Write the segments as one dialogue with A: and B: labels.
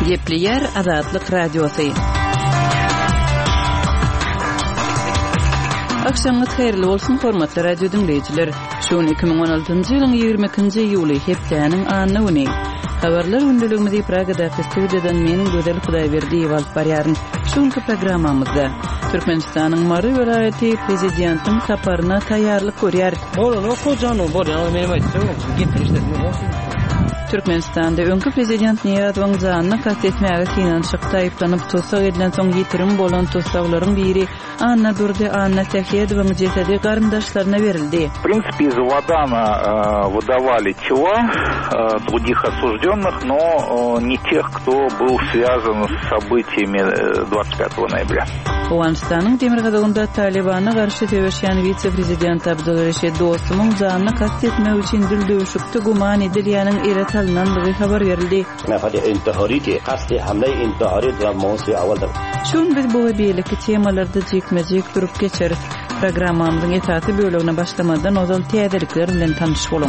A: Gepleyer Azatlyk Radiosu. Akşamınız hayırlı olsun hormatly radio dinleyijiler. Şuun 2016-njy ýylyň 22-nji ýuly hepdeniň anyny öni. Habarlar gündüligimizi Pragada studiýadan meniň gözel Hudaýberdi alyp barýaryn. Şuňky programmamyzda Türkmenistanyň Mary welaýaty prezidentiň saparyna taýýarlyk görýär. Türkmenistanda öňkü prezident Niýaz Wangzanyny kastetmäge kynançykda aýplanyp tutsak edilen soň ýitirim bolan tutsaklaryň biri Anna Durdy Anna Tahedowanyň jesedi garyndaşlaryna berildi.
B: В принципе, из Ладана выдавали тела других осужденных, но не тех, кто был связан с событиями 25 ноября.
A: Awganistanyň Demirgazagynda Talibana garşy döwüşýän vice-prezident Abdulreşid Dostumyň zanyny kastetmek üçin dil döwüşükde guman edilýäniň ere salynandygy habar berildi. Şun biz bu beýleki temalarda jekmejek durup geçeriz. Programmamyzyň etaty bölegine başlamadan ozal täzelikler bilen tanış bolun.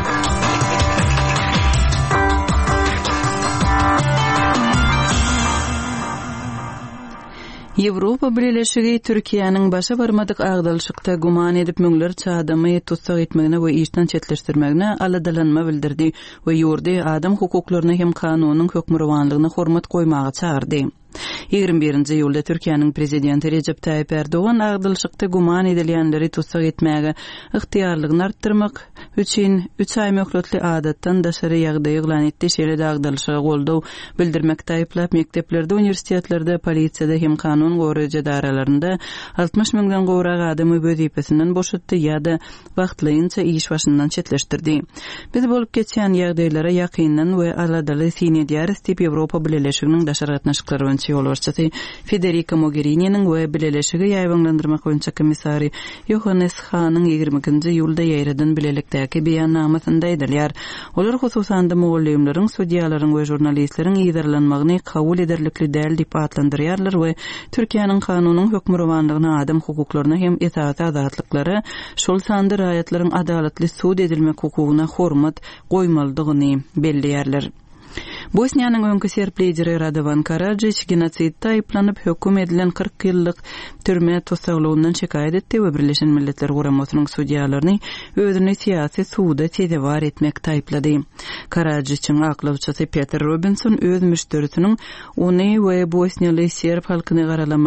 A: Ýewropa Birleşigi Türkiýanyň başa barmadyk agdalşykda guman edip müňler çadamy tutsak etmegine we işden çetleşdirmegine aladalanma bildirdi we ýurdy adam hukuklaryna hem kanunyň hökmürwanlygyna hormat goýmagy çağırdy. 21-nji ýylda Türkiýanyň prezidenti Recep Tayyip Erdoğan agdalşykda guman edilýänleri tutsak etmäge ygtyýarlygyny artdyrmak üçin 3 ay möhletli adatdan daşary ýagdaý eglan etdi. Şeýle agdalşyga goldaw bildirmekde aýplap mekteplerde, uniwersitetlerde, polisiýada hem kanun goraýjy daralarynda 60 000-den gowrak adamy wezipesinden boşatdy ýa-da wagtlaýynça iş başyndan çetleşdirdi. Biz bolup geçýän ýagdaýlara ýakyndan we aladaly sinedýar istip Ýewropa Birleşiginiň daşary gatnaşyklary öňçi ýolbarçysy Federica Mogherini'niň we Birleşigi ýaýbanlandyrmak boýunça komissary Johannes Hahnyň 22-nji ýylda ýaýradan bilelikdäki beýannamasynda edilýär. Olar hususan da mugallimleriň, sudiýalaryň we jurnalistleriň ýydarlanmagyny kabul ederlikli däl diýip atlandyrýarlar we Türkiýanyň kanunyň hökmürwanlygyna, adam hukuklaryna hem itaat azatlyklara, şol sandy raýatlaryň adalatly sud edilmek hukugyna hormat goýmaldygyny belliýärler. Bosniýanyň öňkü serpleýjeri Radovan Karadžić genosidda aýplanyp hökm edilen 40 ýyllyk türme tutsakluğundan şikayet etdi we Birleşen Milletler Guramasynyň sudiýalaryny özüni siýasy suda tedewar etmekde aýplady. Karadžićyň aklawçysy Peter Robinson öz müşterisiniň ony we Bosniýaly serb halkyny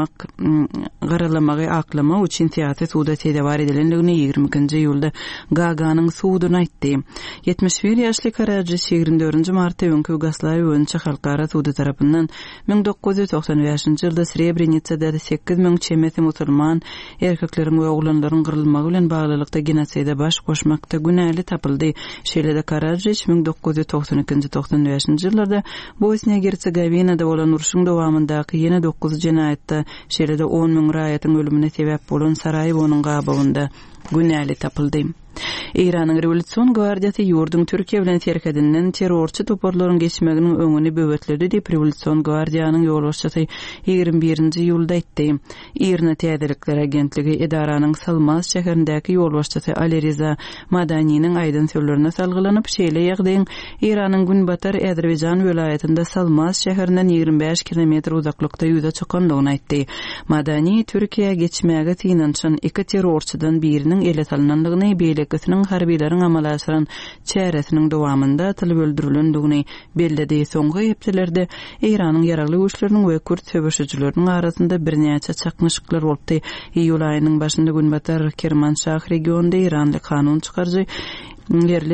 A: garalamagy aklama üçin siýasy suda tedewar edilenligini 22-nji ýylda Gaganyň sudyna aýtdy. 71 ýaşly Karadžić 24-nji martda öňkü Yugoslawiýa öňçe halkara sudy tarapyndan 1995-nji ýylda Srebrenicada 8 000 çemeti musulman erkekleriň we oglanlaryň gyrylmagy bilen baglylykda genosida baş goşmakda günäli tapyldy. Şeýle-de Karadžić 1992-95-nji ýyllarda Bosniýa-Hersegowiňada bolan uruşyň dowamyndaky ýene 9 jenaýatda, şeýle-de 10 000 raýatyň ölümine sebäp bolan Sarajewonyň gabagynda günäli tapyldy. İranyň Rewolýusiýon Gwardiýasy ýurdun Türkiýe bilen terkedinden terrorçy toparlaryň geçmeginiň öňüni böwetledi diýip Rewolýusiýon Gwardiýanyň ýolbaşçysy 21-nji ýylda aýtdy. İrna Täzelikler agentligi edaranyň Salmas şäherindäki ýolbaşçysy Aliriza Madanynyň aýdyn sözlerine salgylanyp şeýle ýagdaýyň Iranyň günbatar Äzerbaýjan welaýatynda Salmas şäherinden 25 kilometr uzaklykda ýüze çykandygyny aýtdy. Madany Türkiýe geçmäge tynançan iki terrorçydan biriniň ele salynandygyny, beýlekçiniň harbiýleriň amalasynyň çäresiniň dowamynda tylyp öldürilendigini bellidi. Soňky hepdelerde Iranyň ýaragly güýçleriniň we Kürt söwüşçüleriniň arasynda birnäçe çakmyşyklar bolupdy. Iýul aýynyň başynda günbatar Kermanşah regionunda Iranly kanun çykarjy yerli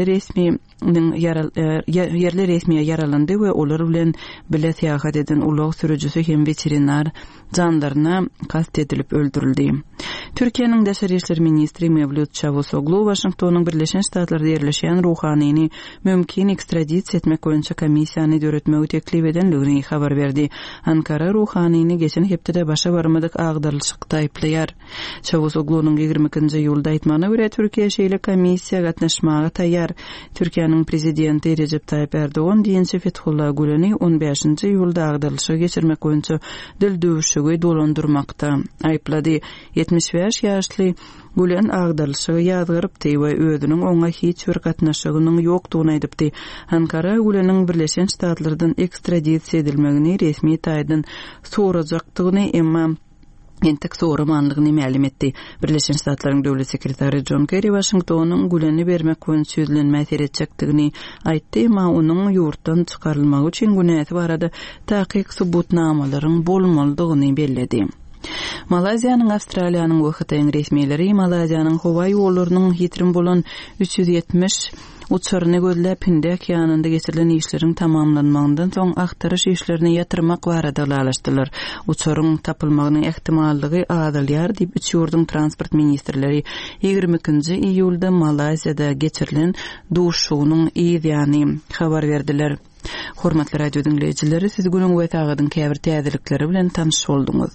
A: resmiýe yaralandy we olar bilen bile seýahat eden ulug sürüjüsü hem veterinar janlaryna kast edilip öldürildi. Türkiýanyň Daşary işleri ministri Mevlut Çavuşoglu Washingtonyň Birleşen Ştatlarynda ýerleşýän Ruhanyny mümkin ekstradisiýa etmek boýunça komissiýany döretmegi teklip edenligini habar berdi. Ankara Ruhanyny geçen hepde başa barmadyk agdarlykda aýplaýar. Çavuşoglunyň 22-nji ýylda aýtmagyna görä Türkiýe şeýle komissiýa gatnaşmagy taýýar. Türkiýanyň Türkiýanyň prezidenti Recep Tayyip Erdoğan diýençe Fethullah Güleni 15-nji ýylda agdalşyga geçirmek boýunça dil döwüşigi dolandyrmakda aýplady. 75 ýaşly Gülen agdalşygy ýazgyrypdy we özüniň oňa hiç bir gatnaşygynyň ýokdugyny aýdypdy. Ankara Güleniň Birleşen Ştatlardan ekstradisiýa edilmegini resmi taýdan sorajakdygyny emma entek soramanlygyny ma'lum etdi. Birleşen Ştatlaryň döwlet sekretary John Kerry Washingtonyň Güleni bermek boýunça sözlenme etjekdigini aýtdy, emma onuň ýurtdan çykarylmagy üçin günäsi barada taýyk subutnamalaryň bolmalydygyny bellädi. Malaziýanyň Awstraliýanyň wagtyň resmiýetleri Malaziýanyň howa ýollarynyň ýetirim bolan 370 uçaryny gözläp Hindi okeanynda geçirilen işleriň tamamlanmagyndan soň agtaryş işlerini ýatyrmak barada laşdylar. Uçaryň tapylmagynyň ähtimallygy azalýar diýip üç ýurdun transport ministrleri 22-nji iýulda Malaziýada geçirilen duşugynyň ýany habar berdiler. Hormatly radio dinleýijileri, siz günüň we taýgadyň käbir täzelikleri bilen tanış bolduňuz.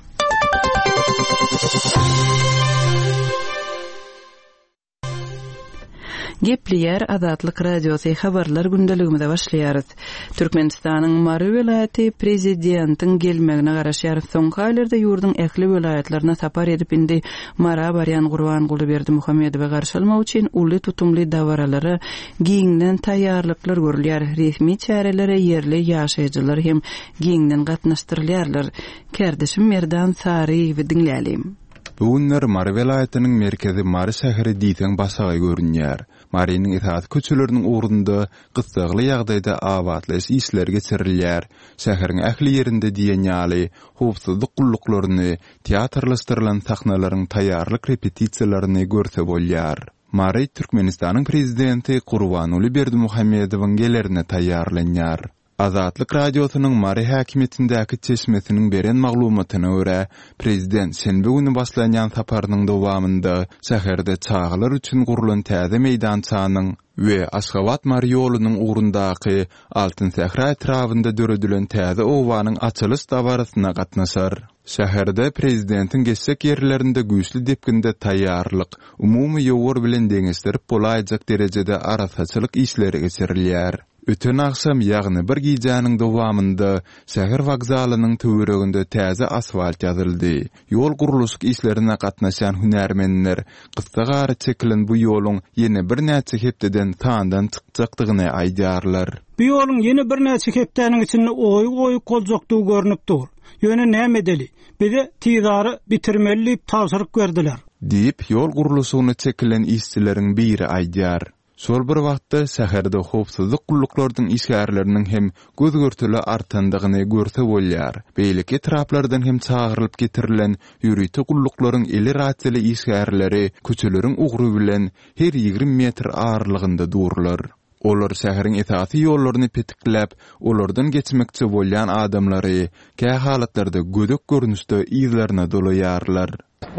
A: Gepleýär Azatlyk radiosy habarlar gündeligimizde başlaýarys. Türkmenistanyň Mary welaýaty prezidentiň gelmegine garaşýar soňky aýlarda ýurdun ähli welaýatlaryna sapar edip indi Mara barýan Gurbanguly Berdimuhammedowe garşylmak üçin uly tutumly dawaralara giňden taýýarlyklar görülýär. Resmi çärelere ýerli ýaşaýjylar hem giňden gatnaşdyrylýarlar. Kärdeşim Merdan Sary we dinlälim.
C: Bugünler Mary welaýatynyň merkezi Mary şäheri diýsen basagy görünýär. Marynyň itaat köçeleriniň ugrunda gysgaly ýagdaýda awatlaş işler geçirilýär. Şäheriň ähli ýerinde diýen ýaly howpsuzlyk gullaklaryny, teatrlaşdyrylan sahnalaryň taýýarlyk repetisiýalaryny görse bolýar. Mary Türkmenistanyň prezidenti Gurbanguly Berdimuhammedowyň gelerine taýýarlanýar. Azatlyk radiosynyň Mary häkimetindäki çeşmesiniň beren maglumatyna görä, prezident şenbe güni başlanýan saparynyň dowamında şäherde çağlar üçin gurulan täze meýdançanyň we Aşgabat Mary ýolunyň ugrundaky Altyn Sähra etrafynda döredilen täze owanyň açylış dawarasyna gatnaşar. Şäherde prezidentiň geçsek ýerlerinde güýçli depkinde taýýarlyk, umumy ýowar bilen deňeşdirip bolaýjak derejede arasaçylyk işleri geçirilýär. Öten akşam ýagny bir gijanyň dowamında şäher wagzalynyň töwereginde täze asfalt ýazyldy. Ýol guruluşyk işlerine gatnaşan hünärmenler gysgara çekilen bu ýoluň ýene bir näçe hepdeden taňdan çykjakdygyny aýdýarlar.
D: Bu ýoluň ýene bir näçe hepdeniň içinde oýuk goljokdugy görünip dur. Ýöne näme edeli? Bize tizary bitirmeli tapşyryk berdiler.
C: Diýip ýol guruluşyny çekilen işçileriň biri aýdýar. Şol bir wagtda şäherde howpsuzlyk gullaklarynyň işgärleriniň hem gözgörtüli artandygyny görse bolýar. Beýleki etraplardan hem çağırılıp getirilen ýürüýte gullaklaryň eli rahatsly işgärleri köçeleriň ugry bilen her 20 metr ağırlygynda durlar. Olar şäheriň etaty ýollaryny petikläp, olardan geçmekçi bolýan adamlary kä halatlarda gödök görnüşde ýyzlaryna dolaýarlar.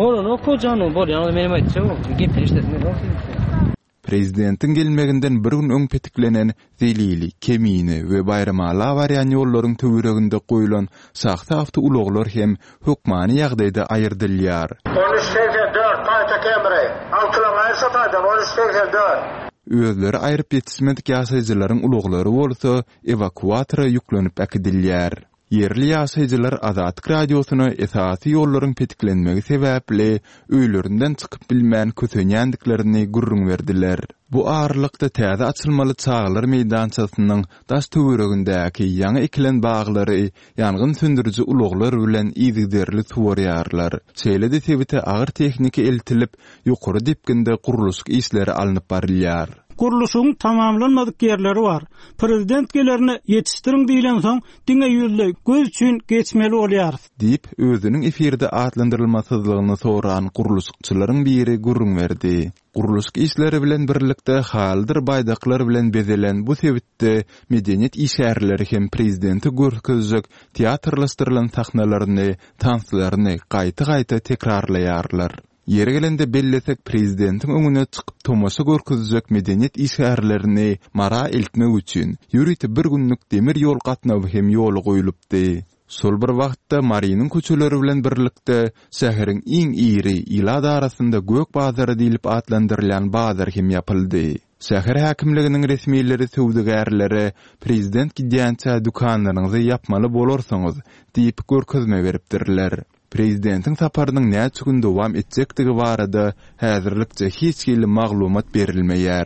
C: Prezidentiň gelmeginden bir gün öň petiklenen zelili, kemini we bayramaly barýan ýollaryň töwereginde goýulan saxta awto ulaglar hem hökmany ýagdaýda aýrdylýar. 1384 Payta Kemre, altylamaysa taýda 1384. Özleri aýryp ýetişmedik ýaşaýjylaryň ulaglary bolsa evakuatora ýüklenip äkidilýär. Yerli ýaşaýjylar Azatlyk radiosyna esasy ýollaryň petiklenmegi sebäpli öýlerinden çykyp bilmän kösenýändiklerini gurrun berdiler. Bu ağırlykda täze açylmaly çağlar meýdançasynyň daş töweregindäki ýaňy ekilen baglary ýangyn söndürüji ulaglar bilen ýygyderli tuwarýarlar. Şeýle-de sebite agyr tehnika eltilip ýokary depkinde guruluşyk işleri alınıp barilýar.
D: Guruluşyň tamamlanmadyk ýerleri bar. Prezident gelerini ýetişdiriň diýilen soň diňe ýüzle göz üçin geçmeli bolýar.
C: Diýip özüniň efirde atlandyrylmasyzlygyny soran guruluşçylaryň biri gurrun berdi. Guruluşyk işleri bilen birlikde haldyr baýdaklar bilen bezelen bu sebitde medeniýet işgärleri hem prezidenti görkezjek teatrlaşdyrylan sahnalaryny, tanslaryny gaýta-gaýta tekrarlaýarlar. Yeri gelende bellesek prezidentiň öňüne çykyp tomaşa görkezjek medeniýet işgärlerini mara eltmek üçin ýürüýte bir günlük demir ýol gatnaby hem ýoly goýulypdy. Sol bir wagtda Marynyň köçeleri bilen birlikde şäheriň iň iri ýyla arasynda Gök bazary diýilip atlandyrylan bazar hem ýapyldy. Şäher häkimliginiň resmiýetleri töwdügärlere prezident gidýänçä dukanlaryňyzy ýapmaly bolarsyňyz diýip görkezme beripdirler. Prezidentin saparynyň näçe gün dowam etjekdigi barada häzirlikçe hiç kim maglumat berilmeýär.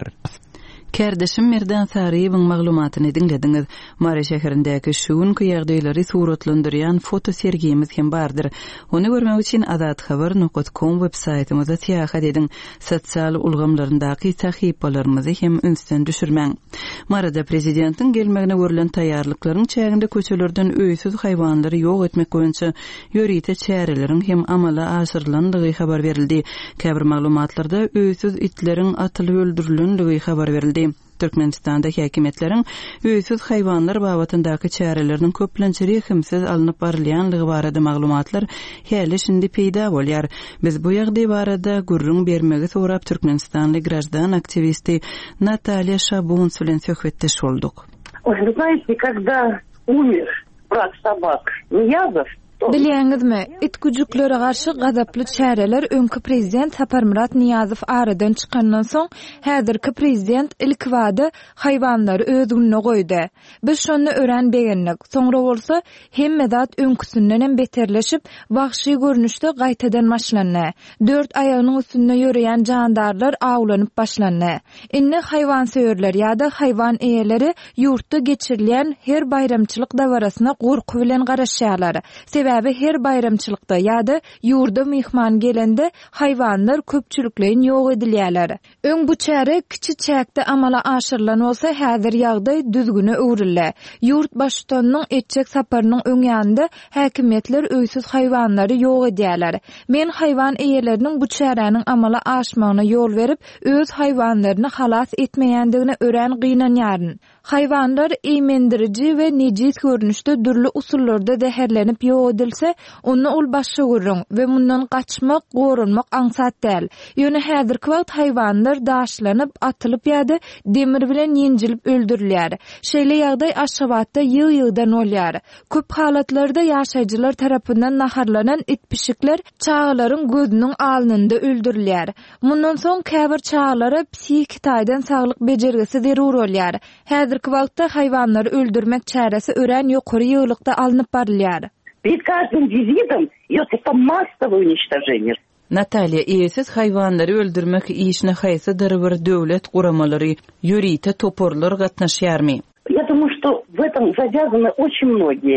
A: Kardeşim Merdan Sariýewiň maglumatyny dinlediňiz. Mary şäherindäki şuňky ýagdaýlary suratlandyrýan foto sergimiz hem bardyr. Ony görmek üçin adathabar.com web saýtymyza täýäk ediň. Sosial ulgamlaryndaky sahypalarymyzy hem ünsden düşürmäň. Marada prezidentiň gelmegine görülen taýýarlyklaryň çäginde köçelerden öýsüz haýwanlary ýok etmek boýunça ýörite çäreleriň hem amala aşyrylandygy habar berildi. Käbir maglumatlarda öýsüz itleriň atylyp öldürilenligi habar berildi. Türkmenistanda häkimetleriň öýsüz haýwanlar babatyndaky çäreleriniň köplençeri himsiz alınıp barylýanlygy barada maglumatlar häli şimdi peýda bolýar. Biz bu ýagdaý barada gurrun bermegi sorap Türkmenistanly grajdan aktivisti Наталья Шабунц bilen söhbetdeş boldyk.
E: Ой, вы знаете, когда умер брат собак Ниязов,
F: Bilýäňizmi, itgüjüklere garşy gazaply çäreler öňkü prezident Saparmurat Niyazow aradan çykandan soň häzirki prezident ilk wada haýwanlary öz gününe goýdy. Biz şonu öğrenbegenlik. Soňra bolsa hemme zat öňküsinden hem beterleşip wagşy görnüşde gaýtadan başlandy. 4 aýagynyň üstünde ýöreýän jandarlar awlanyp başlandy. Inne haýwan söýerler ýa-da haýwan eýeleri ýurtda geçirilen her bayramçylyk dawarasyna gorku bilen garaşýarlar. Sebäbi her bayramçylykda ýa-da ýurda mehman gelende haýwanlar köpçülikleýin ýok edilýärler. Öň bu çäre kiçi çäkde amala aşyrylan bolsa häzir ýagdaý düzgüne öwrildi. Ýurt başçynyň etjek saparynyň öňýände häkimetler öýsüz haýwanlary ýok edýärler. Men haýwan eýeleriniň bu çäreniň amala aşmagyna ýol berip öz haýwanlaryny halas etmeýändigine ören gynanýaryn. Haýwanlar eýmendirici we nejis görnüşde dürli usullarda zäherlenip ýok edilse, onu ol başga görüň we mundan gaçmak, gorunmak aňsat däl. Ýöne häzirki wagt haýwanlar daşlanyp, atylyp ýa-da demir bilen ýenjilip öldürilýär. Şeýle ýagdaý Aşgabatda ýyl-ýyldan bolýar. Köp halatlarda ýaşaýjylar tarapyndan naharlanan itpişikler çağlaryň gözüniň alnynda öldürilýär. Mundan soň käbir çağlara psihik taýdan saglyk bejergisi zerur bolýar. Häzirki wagtda haýwanlary öldürmek çäresi ören ýokary ýylykda alınıp barylýar.
E: Перед каждым визитом идет это массовое уничтожение.
A: Наталья, eýesiz haýwanlary öldürmek işine haýsydyr bir döwlet guramalary, ýörite toporlar gatnaşýarmy?
E: Я думаю, что в этом завязаны очень многие.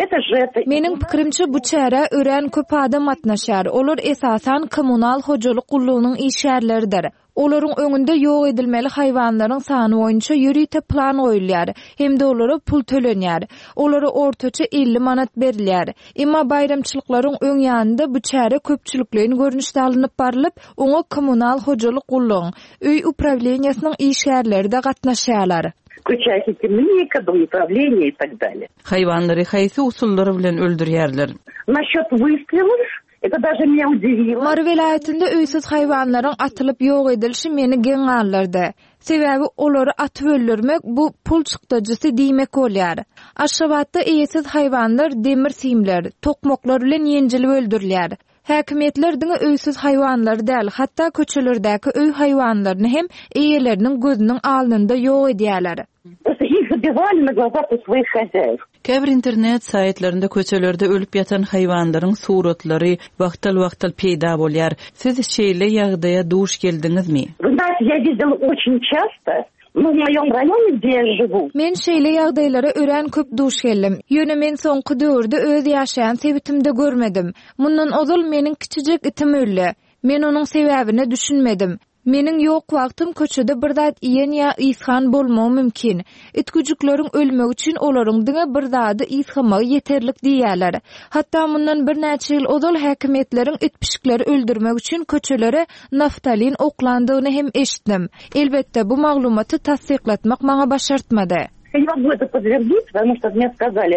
F: Mening pikirimçe bu çäre ören köp adam atnaşar. Olar esasan kommunal hojalyk gullugynyň işgärleridir. Olaryň öňünde ýok edilmeli haýwanlaryň sany boýunça ýörite plan goýulýar. Hemde olary pul tölenýär. Olary ortaça 50 manat berilýär. Emma bayramçylyklaryň öňýände bu çäre köpçülikleýin görnüşde alınıp barylyp, oňa kommunal hojalyk gullugyň, öý upravleniýasynyň işgärleri de gatnaşýarlar.
E: Включая темника, домоуправление и так далее.
A: Haýwanlary haýsy usullary bilen öldürýärler?
E: Насчёт выстрелов, это даже меня удивило.
F: Mary vilayetinde öýsüz haýwanlaryň atylyp ýok edilişi meni geň alyrdy. Sebäbi olary atyp öldürmek bu pul çykdyjysy diýmek bolýar. Aşgabatda eýesiz haýwanlar demir simler, tokmoklar bilen ýenjilip öldürilýär. Häkimetler diňe öýsüz haýwanlary däl, hatda köçelerdäki öý haýwanlaryny hem eýeleriniň gözüniň alnynda ýok edýärler.
E: Просто их забивали на глазах у своих хозяев.
A: Käbir internet saýtlarynda köçelerde ölüp ýatan haýwanlaryň suratlary wagtal peýda bolýar. Siz şeýle ýagdaýa duş geldiňizmi?
E: Вы знаете, я видела очень часто. В моем районе, где я живу.
F: Men şeýle ýagdaýlara ören köp duş geldim. Ýöne men soňky döwürde öz ýaşaýan sebitimde görmedim. Mundan ozal meniň kiçijek itim öldü. Men onuň sebäbini düşünmedim. Meniň ýok wagtym köçede bir zat iýen ýa ishan bolmagy mümkin. Itgüjükleriň ölmek üçin olaryň diňe bir zady ishamagy ýeterlik diýýärler. Hatda mundan bir näçe ýyl ozal häkimetleriň itpişikleri öldürmek üçin köçelere naftalin oklandygyny hem eşitdim. Elbetde bu maglumaty tasdiklatmak maňa başartmady.
E: Я не могу это подтвердить, потому что мне сказали.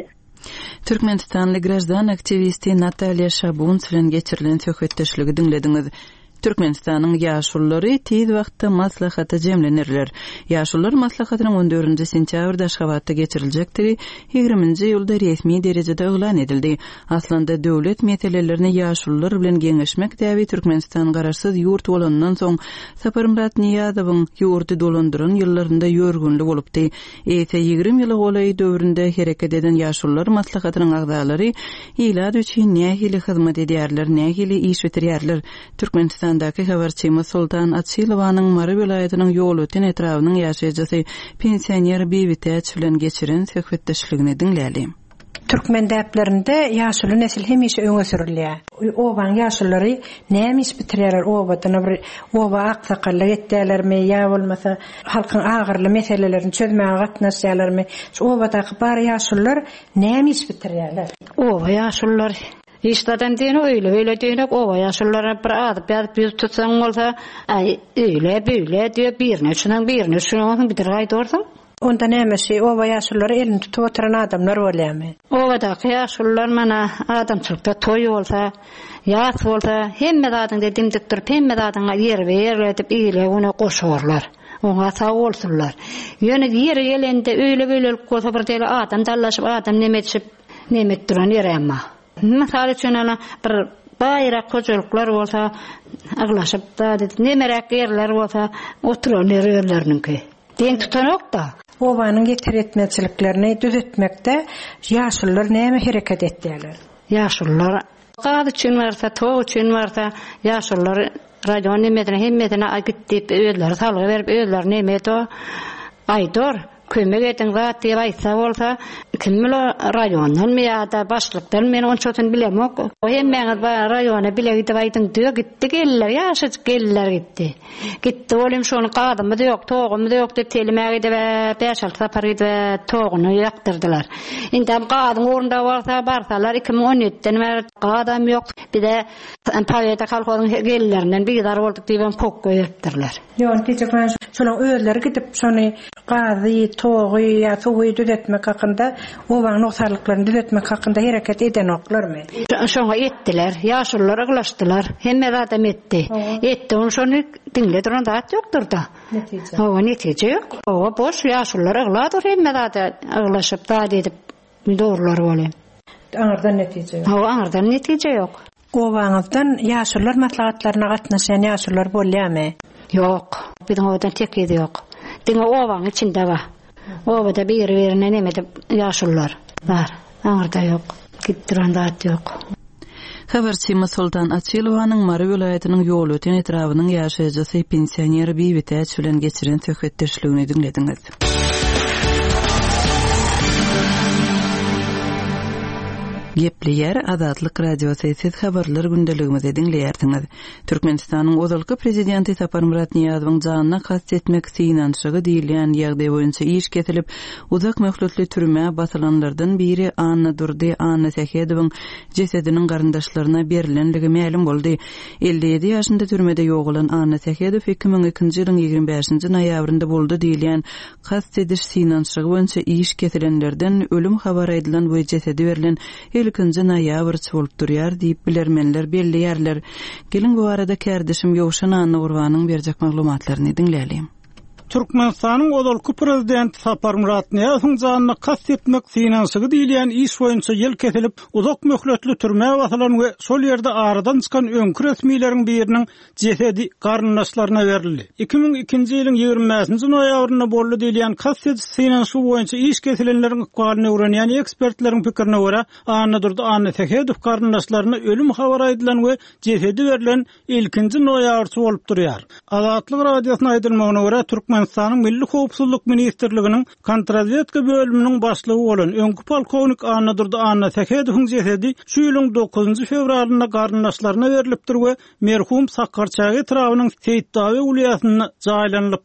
A: Türkmenistanly grajdan aktivisti Наталья Шабунц bilen geçirilen söhbetdeşligi dinlediňiz. Türkmenistanyň ýaşullary tiz wagtda maslahata jemlenirler. Ýaşullar maslahatynyň 14-nji sentýabrda Aşgabatda geçiriljekdir. 20-nji ýylda resmi derejede elan edildi. Aslında döwlet meselelerini ýaşullar bilen geňeşmek täbi Türkmenistan garaşsyz ýurt bolandan soň Saparmurat Niýazowyň ýurty dolandyran ýyllarynda ýörgünlik bolupdy. 20 ýyly golay döwründe hereket eden ýaşullar maslahatynyň agdalary ýyllar üçin nähili hyzmat edýärler, nähili iş bitirýärler. Türkmenistandaky habarçymyz Sultan Atsilowanyň Mary vilayatynyň ýolutyň etrawynyň ýaşaýjysy pensioner Bibitäç bilen geçiren söhbetdeşligini dinläli.
G: Türkmen däplerinde ýaşuly nesil hemişe öňe sürilýär. Obaň ýaşulary näme iş bitirýärler, obadyna bir oba aksakallyk etdilermi, ýa bolmasa halkyň agyrly meselelerini çözmäge gatnaşýarlarmy? Şu obadaky bar ýaşullar näme iş bitirýärler?
H: Oba ýaşullar işlerden diýen öýle diýenek oba ýaşullara bir adyp ýüz tutsaň bolsa, öýle diýip birine şunu bitirip aýdyrdyň.
G: Onda näme oba ýaşullary elini tutup oturan adamlar bolýarmy?
H: Obadaky ýaşullar mana adamçylykda toý bolsa, ýas bolsa, hemme zadyň dimdik durup, hemme zadyň ýeri berletip ýyly ona goşurlar. Oňa sag bolsunlar. Ýöne ýeri gelende öýle bolsa bir deli adam dallaşyp adam nemet duran ýeremma. Misal üçin bir bayrak köçelükler bolsa, aglaşyp da nemerek ýerler bolsa, oturan ýerlerininki. Deň tutanok da.
G: Obanyň getiretmeçiliklerini düzetmekde ýaşullar näme hereket etdiler?
H: Ýaşullar gady üçin barsa, tow üçin barsa, ýaşullar rajon hemmetine gitip öýler salgy berip öýler nemet o aýdor kömek eden zat diýip aýtsa bolsa, kim bilen rajondan mı ýa-da başlykdan men onçotun bilemok. O hemmeňiz rajona bile gidip aýdyň diýip gitdi geller, ýaşaç geller gitdi. Gitdi olim şonu gadymy da ýok, toğumy da ýok diýip telemäge de 5-6 sapar gidip toğuny ýaktyrdylar. Indi gadyň orunda barsalar 2017-den beri gadam ýok. Bir de Paýata kalkodyň gellerinden bir dar boldyk diýip pok goýupdyrlar.
G: Ýok, diýjekler şolaň öýler gidip şonu gady, toğy ýa suwy düzetmek hakynda, obaň noksalyklaryny düzetmek hakynda hereket eden oklarmy?
H: Şoňa etdiler, ýaşullar aglaşdylar, hemme adam etdi. Etdi, şonu dinle duran zat ýokdur da. Netije ýok. O boş ýaşullar agladyr, hemme adam aglaşyp da edip dogrular bolýar.
G: Aňardan netije ýok.
H: Aňardan netije ýok.
G: Obaňyzdan ýaşullar maslahatlaryna gatnaşan ýaşullar bolýarmy?
H: Ýok, biziň obadan tek edi ýok. Diňe obaň içinde bar. Obada bir-birine nemede ýaşullar bar. Aňarda ýok. Gitdiran zat ýok.
A: Habarçymyz Sultan Atsilowanyň Mary vilayatynyň ýolutyň etrawynyň ýaşaýjysy pensioner Bibitäç bilen geçiren söhbetdeşligini dinlediňiz. Gepli yer Azatlyk radiosyny siz habarlar gündeligimizi dinleýärdiňiz. Türkmenistanyň ozalky prezidenti Saparmurat Niýazowyň janyna kast etmek synanşygy diýilen ýagdaý boýunça iş kesilip, uzak möhletli türme basylanlardan biri Anna Durdy Anna Sehedowyň jesediniň garyndaşlaryna berilenligi ma'lum boldy. 57 ýaşynda türmede ýogulan Anna Sehedow 2002-nji ýylyň 25-nji noýabrynda boldy diýilen kast ediş synanşygy boýunça iş kesilenlerden ölüm habary edilen bu jesedi berilen 2-nji noýabr bolup durýar diýip bilermenler belliýärler. Gelin bu arada kärdeşim Ýowşan Anna Gurbanyň berjek maglumatlaryny dinläli.
D: Türkmenistanyň ozalky prezidenti Saparmurat Niýazowyň janyna kast etmek synanşygy diýilen iş boýunça ýyl kesilip, uzak möhletli türme basylan we şol ýerde aradan çykan öňkü resmiýetleriniň biriniň jesedi garyndaşlaryna berildi. 2002-nji ýylyň 20-nji noýabrynda boldy diýilen kast ediş synanşygy boýunça iş kesilenleriň ykbalyny öwrenýän ekspertleriň pikirine görä, Anna Durdy Anna Sehedow garyndaşlaryna ölüm habary edilen we jesedi berilen 2-nji noýabr bolup durýar. Azatlyk radiosyna aýdylmagyna görä Türkmenistanyň Milli Howpsuzlyk Ministrliginiň kontrrazvedka bölüminiň başlygy bolan öňkü polkownik Anna Durdy Anna Sehedowyň jesedi şu ýylyň 9-njy fevralynda garyndaşlaryna berilipdir we merhum Sakarçagy etrawynyň Seyitdawy uliýasyna jaýlanylypdyr.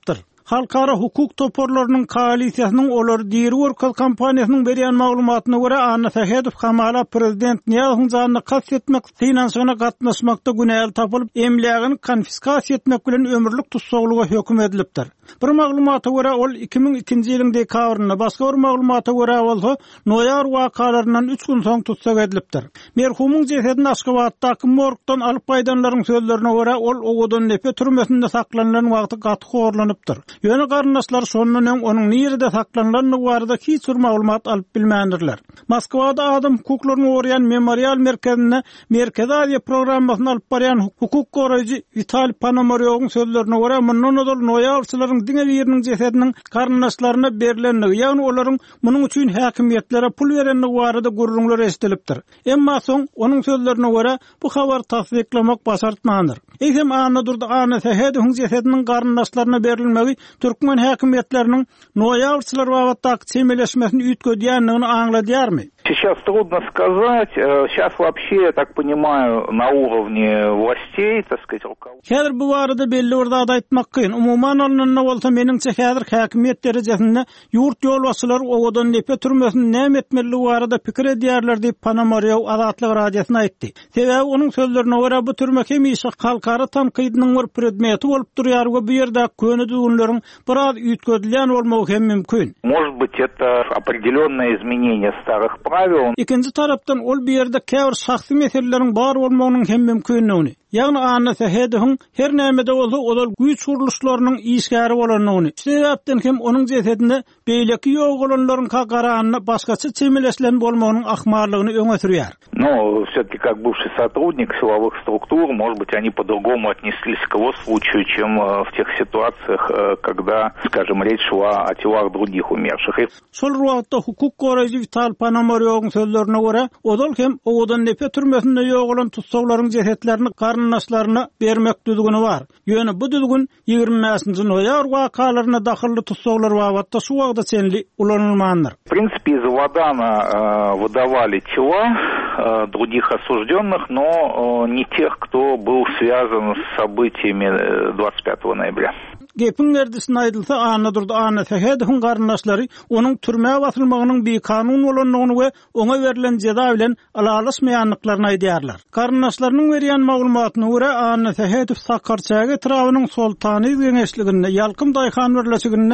D: Halkara hukuk toporlarynyň koalisiýasynyň olar diýeri Workal kompaniýasynyň berýän maglumatyna görä Anna Sahedow hamala prezident Niýazowyň janyny kasy etmek, finansyna gatnaşmakda günäl tapylyp, emlegini konfiskasiýa etmek bilen ömürlük tutsaglyga höküm edilipdir. Bir maglumata görä ol 2002-nji ýylyň dekabryna, başga bir maglumata görä bolsa noýar wakalaryndan 3 gün soň tutsak edilipdir. Merhumuň jesedini Aşgabatdaky morgdan alyp gaýdanlaryň sözlerine görä ol ogodan nepe türmesinde saklanylan wagty gaty horlanypdyr. Ýöne garnaşlar sonundan onuň nirde saklanylany barada hiç bir maglumat alyp bilmändirler. Moskwada adam hukuklaryny gorýan memorial merkezine Merkezi Aziýa programmasyny alyp barýan hukuk goraýjy Vitali Ponomaryowyň sözlerine görä mundan odal noýarçylaryň diňe biriniň jesediniň garnaşlaryna berilenligi, ýagny olaryň munyň üçin häkimiýetlere pul berenligi barada gurrunlar estilipdir. Emma soň onuň sözlerine görä bu habar tasdiklamak başartmandyr. Eýsem Anna durdy Anna Sahedowyň jesediniň garnaşlaryna berilmegi Türkmen häkimiýetleriniň noýarçylar babatdaky çemeleşmesini üýtgödýänligini aňladýarmy?
B: Сейчас трудно сказать. Сейчас вообще, я так понимаю, на уровне властей, так сказать, руководства.
D: Häzir bu barada belli bir zat aýtmak kyn. Umuman alnanda bolsa meniňçe häzir häkimiýet derejesinde ýurt ýolbaşçylar ogodan nepe türmesini näme etmeligi barada pikir edýärler diýip Ponomaryow Azatlyk radiosyna aýtdy. Sebäbi onuň sözlerine görä bu türme hemişe halkara tanqydynyň bir predmeti bolup durýar we bu ýerde köne düýünleriň biraz üýtgödilýän bolmagy hem mümkin.
B: Может быть, это определенное изменение старых правил.
D: İkinci tarapdan ol bir ýerde käbir şahsy meseleleriň bar bolmagynyň hem mümkinligini. Ýagny Anna Sahedowyň her nämede bolsa olal güýç guruluşlarynyň işgäri bolanyny. Sebäpden hem onuň jesedinde beýleki ýok bolanlaryň kagaranyny başgaça çemeleşlen bolmagynyň ahmarlygyny öňe sürýär.
B: Но все-таки как бывший сотрудник силовых структур, может быть, они по-другому отнеслись к его случаю, чем в тех ситуациях, когда, скажем, речь шла о телах других умерших.
D: Şol wagtda hukuk goraýjy Vital Ponomaryowyň sözlerine görä, odal hem ogodan nepe türmesinde ýok bolan tutsaklaryň jesetlerini garnaşlaryna bermek düzgüni bar. Ýöne bu düzgün 20-nji noýar wakalaryna dahylly tutsaklar babatda şu wagtda senli ulanylmandyr.
B: В принципе, из Ладана выдавали тела других осужденных, но не тех, кто был связан с событиями 25 ноября.
D: Gepin erdisine aýdylsa Anna durdy Anna Sahedowyň garnaşlary onuň türmäge batylmagynyň bir kanun bolanlygyny we oňa berilen jeza bilen alalaşmaýanlyklaryny aýdýarlar. Garnaşlarynyň berýän maglumatyna görä Anna Sahedow Sakarçaga trawynyň Soltany geňeşliginde ýalkym daýhan berleşiginde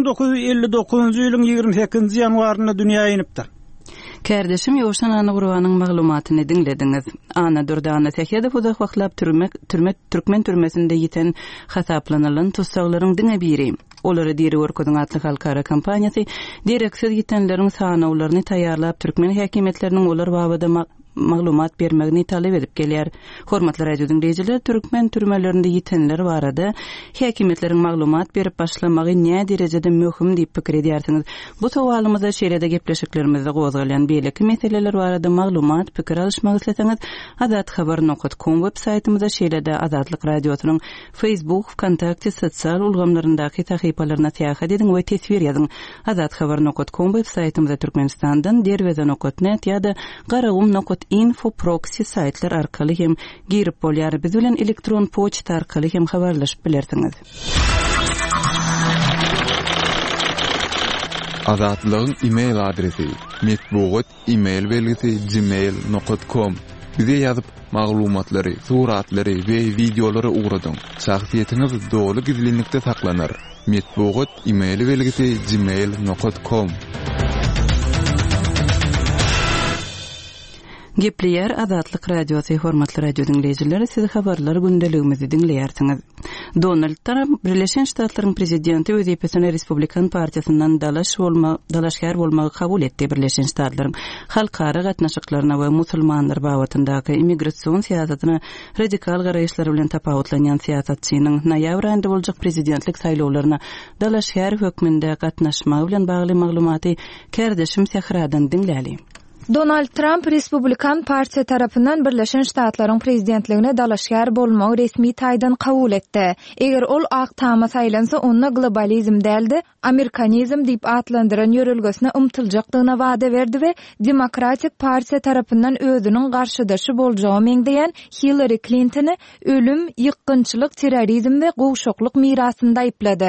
D: 1959-njy ýylyň 28-nji ýanwaryna dünýäge inipdir.
A: Kärdeşim ýoşan Anna Gurwanyň maglumatyny dinlediňiz. Anna durdy Anna Sahedow uzak wagtlap Türkmen türmesinde ýiten hasaplanylan tutsaklaryň diňe biri. Olary diýeri Workodyň atly halkara kompaniýasy direksiz ýitenleriň sanawlaryny taýýarlap Türkmen häkimetleriniň olar babada maglumat bermegini talep edip gelýär. Hormatly radio dinleýijiler, Türkmen türmelerinde ýitenler barada häkimetleriň maglumat berip başlamagy näme derejede möhüm diýip pikir edýärsiňiz. Bu sowalymyza şeýlede gepleşiklerimizde gozgalýan beýleki meseleler barada maglumat, pikir alşmak isleseňiz, azathabar.com websaýtymyza şeýlede Azatlyk radiosynyň Facebook, Kontakty, sosial ulgamlaryndaky sahypalaryna täýär ediň we tesbir ýazyň. Azathabar.com websaýtymyza Türkmenistandan derwezan.net ýa-da Garagum.info proxy saytlar arkaly hem girip bolýar. Biz bilen elektron poçta arkaly hem habarlaşyp bilersiňiz.
C: Azatlygyň e-mail adresi metbugot@email belgisi gmail.com. Bize ýazyp maglumatlary, suratlary we videolary ugradyň. Şahsiýetiniz dogly gizlilikde saklanır. Metbugot@email belgisi gmail.com.
A: Gepleýär Azatlyk radiosy hormatly radio dinleýijileri, siz habarlar gündeligimizi dinleýärsiňiz. Donald Trump Birleşen Ştatlaryň prezidenti öz ýepesine Respublikan partiýasyndan dalaşgär bolmagy kabul etdi. Birleşen Ştatlaryň halkara gatnaşyklaryna we musulmanlar babatyndaky immigrasiýon siýasatyna radikal garaýşlar bilen tapawutlanýan siýasatçynyň noýabr aýynda boljak prezidentlik saýlawlaryna dalaşgär hökmünde gatnaşmagy bilen bagly maglumaty Kärdeşim Sehradan dinläli.
F: Donald Trump Respublikan partiýa tarapyndan Birleşen Ştatlaryň prezidentligine dalaşgär bolmagy resmi taýdan kabul etdi. Eger ol ak tama saýlansa, onda globalizm däldi, amerikanizm diýip atlandyran ýörelgesine umtyljakdygyna wada berdi we Demokratik partiýa tarapyndan özüniň garşydaşy boljagy meňdeýän Hillary Clintony ölüm, ýykgynçylyk, terrorizm we gowşokluk mirasynda aýplady.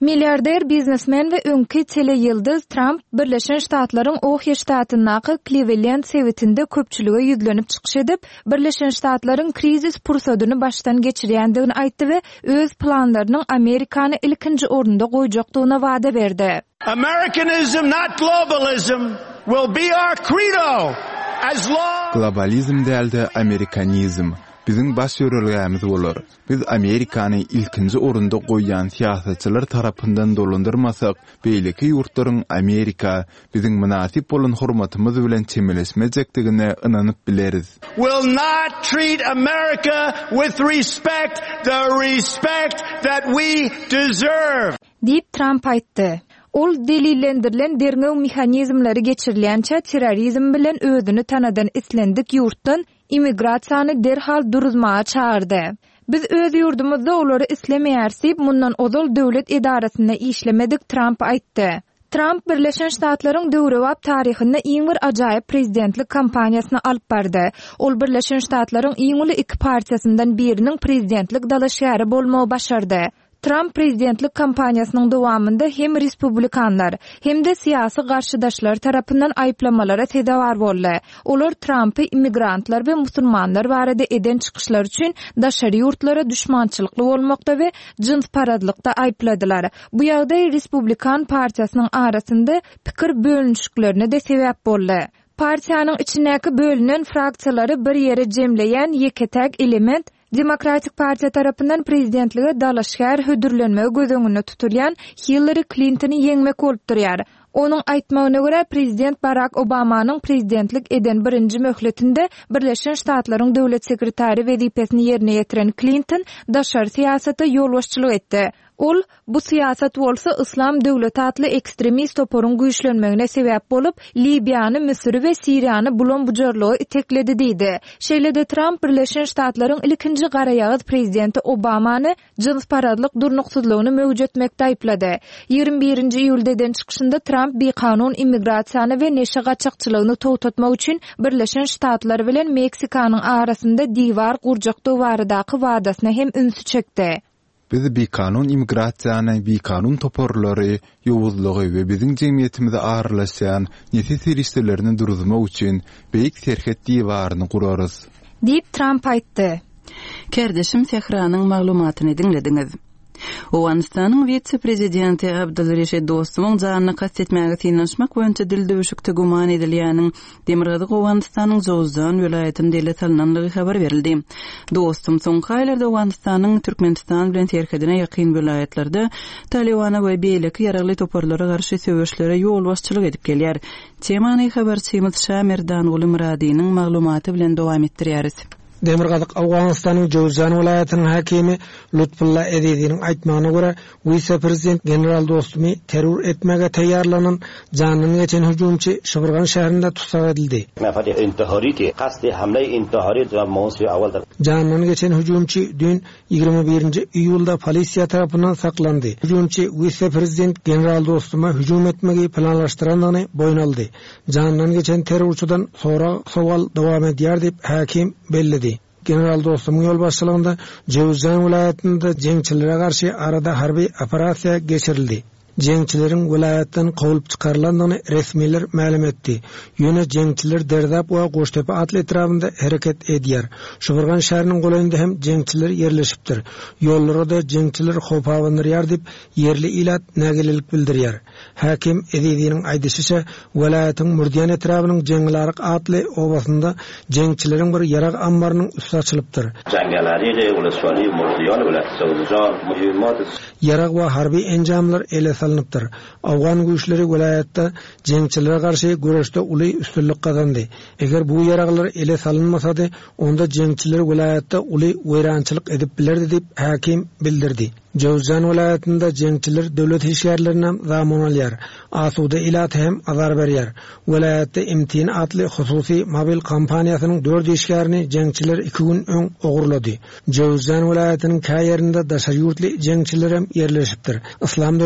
F: Milyarder biznesmen we öňki teleyıldız Trump Birleşen Ştatlaryň Ohio ştatyndaky Cleveland sewitinde köpçülüge ýüzlenip çykyş edip, Birleşen Ştatlaryň krizis pursadyny başdan geçirýändigini aýtdy we öz planlarynyň Amerikany ilkinji orunda goýjakdygyna wada berdi.
I: Americanism, not globalism, will be our credo as long
C: Globalizm däldi Amerikanizm. Bizim baş ýörelgämiz bolar. Biz Amerikany ilkinji orunda goýan siýasatçylar tarapyndan dolandyrmasak, beýleki ýurtlaryň Amerika bizim münasip bolan hormatymyz bilen çemeleşmejekdigine inanyp bileriz.
I: will not treat America with respect, the respect that we deserve.
F: Diýip Trump aýtdy. Ol delillendirilen derňew mehanizmlary geçirilýänçe terrorizm bilen özüni tanadan islendik ýurtdan immigrasiýany derhal duruzmaga çağırdy. Biz öz ýurdumyzda olary islemeýärsip, mundan ozal döwlet edarasynda işlemedik, Trump aýtdy. Trump Birleşen Ştatlaryň döwrewap taryhynda iň bir ajaýyp prezidentlik kampaniýasyny alyp bardy. Ol Birleşen Ştatlaryň iň uly iki partiýasyndan biriniň prezidentlik dalaşýary bolmagy başardy. Trump prezidentlik kampaniýasynyň dowamında hem Respublikanlar hem de siýasy garşydaşlar tarapyndan aýplamalara tedawar boldy. Olar Trumpy immigrantlar we musulmanlar barada eden çykyşlar üçin daşary ýurtlara düşmançylykly bolmakda we jins paradlykda aýpladylar. Bu ýagdaý Respublikan partiýasynyň arasynda pikir bölünşiklerine de sebäp boldy. Partiýanyň içindäki bölünen fraksiýalary bir ýere jemleýän ýeketäk element Demokratik Partiýa tarapyndan prezidentlige dalaşýar hödürlenmegi gözüňünde tutulýan Hillary Clinton'y ýeňmek bolup durýar. Onuň aýtmagyna görä prezident Barack Obamanyň prezidentlik eden birinji möhletinde Birleşen Ştatlaryň döwlet sekretary wezipesini ýerine ýetiren Clinton daşary siýasata ýolbaşçylyk etdi. Ol bu siýasat bolsa Islam döwleti atly ekstremist toporyň güýçlenmegine sebäp bolup, Libyany, Misri we Siriýany bulan bujarlygy itekledi diýdi. Şeýlede Trump Birleşen Ştatlaryň ilkinji gara ýagyz prezidenti Obamany jins paradlyk durnuksyzlygyny möwjütmekde aýplady. 21-nji iýulda eden çykyşynda Trump bekanun immigrasiýany we neşe gaçakçylygyny towtatmak üçin Birleşen Ştatlar bilen Meksikanyň arasynda diýwar gurjakdy baradaky wadasyna hem ünsü çekdi.
C: Biz bekanun immigrasiýany, bekanun toporlary, ýowuzlygy we biziň jemgyýetimizde ağırlaşýan nesil serişlerini duruzmak üçin beýik serhet diýwaryny gurarys.
F: Diýip Trump aýtdy.
A: Kerdeşim Sehranyň maglumatyny dinlediňiz. Owganistanyň vice-prezidenti Abdulreşid Dostumyň janyny kastetmäge synanyşmak boýunça dil döwüşükde guman edilýäniň Demirgazyk Owganistanyň Jowzjan welaýatynda ele salynanlygy habar berildi. Dostum soňky aýlarda Owganistanyň Türkmenistan bilen terkedine ýakyn welaýatlarda Talibana we beýleki ýaragly toporlara garşy söwüşlere ýol başçylyk edip gelýär. Temany habarçymyz Şamerdan Uly Muradynyň maglumaty bilen dowam etdirýäris.
D: Demirgazyk Awganistanyň Jowzjan welaýatynyň hakimi Lutfulla Edediň aýtmagyna görä, vice-prezident general Dostumy terror etmege taýýarlanan janyny geçen hüjumçy Şygırgan şäherinde tutsak edildi.
J: Mafadi intihari qasdi hamle intihari da mawsy awalda.
D: Janyny geçen hüjumçy dün 21-nji iýulda polisiýa tarapyndan saklandy. Hüjumçy vice-prezident general Dostumy hüjum etmegi planlaşdyranlygyny boyun aldy. Janyny geçen terrorçydan sonra sowal dowam edýär diýip hakim bellidi. General Dostumyň ýolbaşçylygynda Jowzjan welaýatynda jeňçilere garşy arada harby operasiýa geçirildi. Jeňçileriň welaýatdan goýup çykarlandygyny resmiler ma'lum etdi. Ýöne jeňçiler Derdap we Goştepe atly etrafynda hereket edýär. Şygyrgan şäheriniň goýunda hem jeňçiler ýerleşipdir. Ýollarda jeňçiler howp awandyrýar diýip ýerli ilat nägelelik bildirýär. Hakim Edediň aýdyşyça, welaýatyň Murdiýan etrafynyň jeňlaryk atly obasynda jeňçileriň bir ýarag ambarynyň üstü açylypdyr.
J: Jangalary uluswary Murdiýan we Jowzjan mühimmat
D: ýarag we harby enjamlar ele salınıptır. Awgan güýçleri welaýatda jeňçilere garşy görüşde uly üstünlik kazandy. Eger bu ýaraglar ele salınmasady, onda jeňçiler welaýatda uly weýrançylyk edip bilerdi diýip hakim bildirdi. Jowzjan welaýatynda jeňçiler döwlet işgärlerinden zamon alýar. Asuda ilat hem azar berýär. Welaýatda imtin atly hususy mobil kompaniýasynyň 4 işgärini jeňçiler 2 gün öň ogurlady. Jowzjan welaýatynyň käýerinde daşary ýurtly jeňçiler hem ýerleşipdir. Islam döwleti atly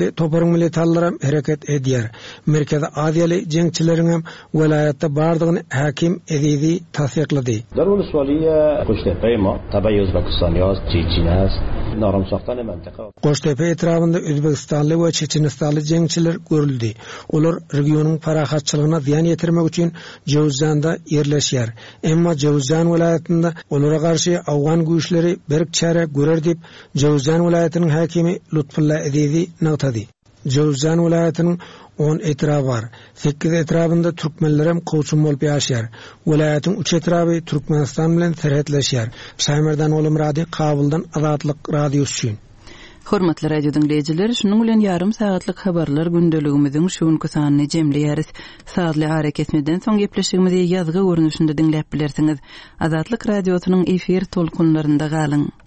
K: ýerli toparyň militallaram hereket edýär. Merkezi Aziýaly jeňçilerin hem welaýatda bardygyny hakim edýdi, tasdiqlady.
J: Darwolswaliýa Goştepe ma tabaýy Özbekistan ýaz Çeçinas Naramsaqtan mantyka.
K: Goştepe etrafynda Özbekistanly we Çeçenistanly jeňçiler görüldi. Olar regionyň parahatçylygyna ziýan ýetirmek üçin Jowzanda ýerleşýär. Emma Jowzan welaýatynda olara garşy awgan güýçleri berk çare görer dip Jowzan welaýatynyň hakimi Lutfulla Edidi nagtady. Jowzan welaýatynyň 10 etrafy bar. 8 etrafynda türkmenler hem kowçum bolup ýaşaýar. Welaýatyň 3 etrafy Türkmenistan bilen serhetleşýär. Şaýmerdan Olim Radi Kabuldan Azatlyk radiýosy üçin.
A: Hormatly radio dinleyijiler, şunuň bilen ýarym sagatlyk habarlar gündeligimiziň şuňky sanyny jemleýäris. Saatly hareketmeden soň gepleşigimizi ýazgy görnüşinde dinläp bilersiňiz. Azatlyk radiosynyň efir tolkunlarynda galyň.